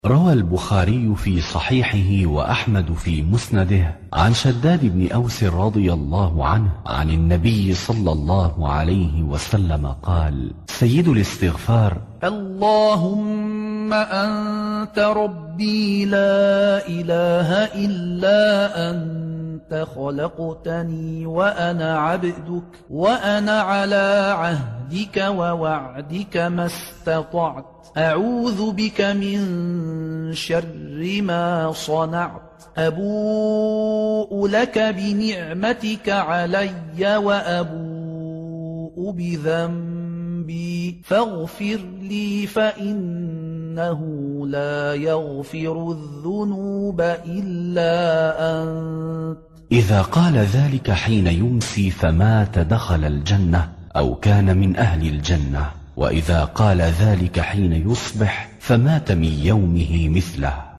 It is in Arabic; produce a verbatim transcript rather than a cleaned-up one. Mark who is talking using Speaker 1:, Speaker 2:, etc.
Speaker 1: روى البخاري في صحيحه وأحمد في مسنده عن شداد بن أوس رضي الله عنه عن النبي صلى الله عليه وسلم قال: سيد الاستغفار:
Speaker 2: اللهم أنت ربي لا إله إلا أنت خلقتني وأنا عبدك وأنا على عهدك ووعدك ما استطعت أعوذ بك من شر ما صنعت أبوء لك بنعمتك علي وأبوء بذنبي فاغفر لي فإنه لا يغفر الذنوب إلا أنت.
Speaker 1: إذا قال ذلك حين يمسي فمات دخل الجنة أو كان من أهل الجنة، وإذا قال ذلك حين يصبح فمات من يومه مثله.